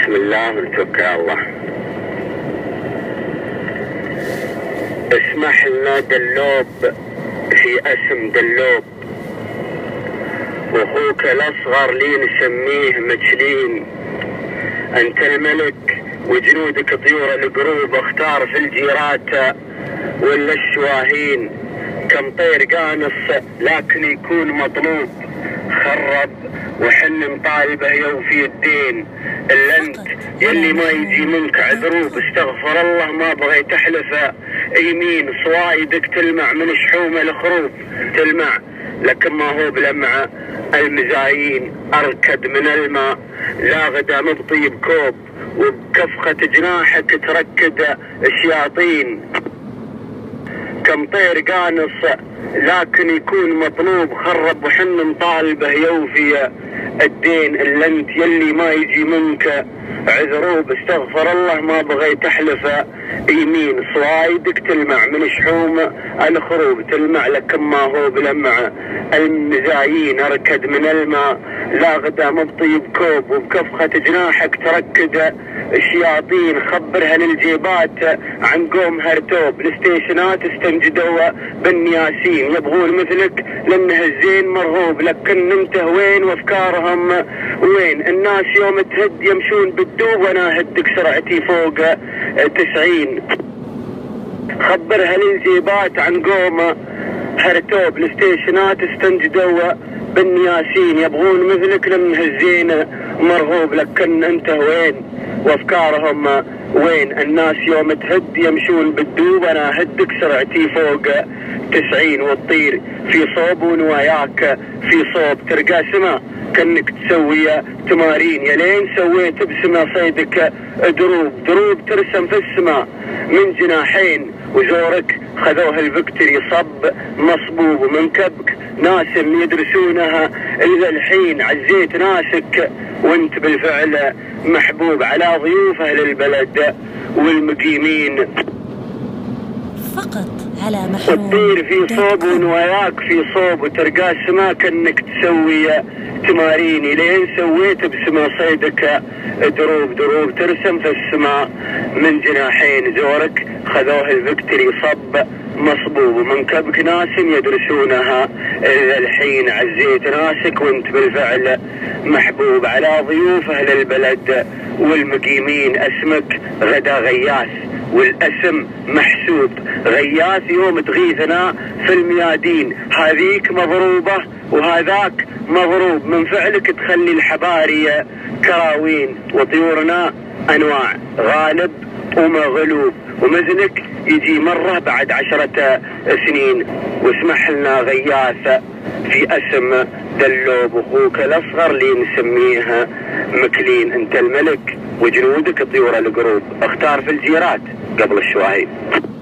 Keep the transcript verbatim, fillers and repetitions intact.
بسم الله ونتوكل على الله. اسمح لنا دلوب في اسم دلوب، واخوك الاصغر لي نسميه متشلين. انت الملك وجنودك طيور القروب، اختار في الجيرات ولا الشواهين. كم طير قانص لكن يكون مطلوب، خرب وحن مطالبه يوفي الدين. الا انت يلي ما يجي منك عذروب، استغفر الله ما بغيت احلف يمين. صوايدك تلمع من شحوم الخروب، تلمع لكن ما هو بلمعه المزايين. اركد من الماء لا غدا مبطي بكوب، وبكفخة جناحك تركد الشياطين. كم طير قانص لكن يكون مطلوب، خرب وحن مطالبه يوفي الدين. الا انت يلي ما يجي منك عذروب، استغفر الله ما بغيت احلف يمين. صوايدك تلمع من شحوم الخروب، تلمع لكن ما هو بلمع المزايين. اركد من الماء لا غدا مبطي بكوب، وبكفخة جناحك تركد الشياطين. خبرها للجيبات عن قوم هرتوب، الستيشنات استنجدوا بالنياسين. يبغون مثلك لانه الزين مرغوب، لكن انت وين وافكارهم وين؟ الناس يوم تهد يمشون بالدوب، وانا هدك سرعتي فوق تسعين. خبرها للجيبات عن قوم هرتوب، الستيشنات استنجدوا بالنياسين. يبغون مثلك لانه الزين مرغوب، لكن انت وين وافكارهم وين؟ الناس يوم تهد يمشون بالدوب، انا هدك سرعتي فوق تسعين. وتطير في صوب ونواياك في صوب، ترقى سما كأنك تسوي تمارين. يا لين سويت بسما صيدك دروب، دروب ترسم في السماء من جناحين. وزورك خذوه الفكتوري صب مصبوب، ومن كبك ناس يدرسونها إلى الحين. عزيت ناسك وانت بالفعل محبوب على ضيوف اهل البلد والمقيمين. فقط على محروم. وتطير في صوب ونواياك في صوب، وترقى سما كأنك تسوي تمارين. لين سويت بسما صيدك دروب، دروب ترسم في السماء من جناحين. زورك خذوه الفكتوري صب مصبوب، ومن كبك ناس يدرسونها إلى الحين. عزيت ناسك وانت بالفعل محبوب على ضيوف اهل البلد والمقيمين. اسمك غدا غياث والاسم محسوب، غياث يوم تغيثنا في الميادين. هذيك مضروبة وهذاك مضروب، من فعلك تخلي الحباري كراوين. وطيورنا انواع، غالب ومغلوب، ومثلك يجي مرة بعد عشرة سنين. واسمح لنا غياث في اسم دلوب، واخوك الاصغر لي نسميه مكلين. انت الملك وجنودك طيور القروب، اختار في الجيرات قبل الشواهين.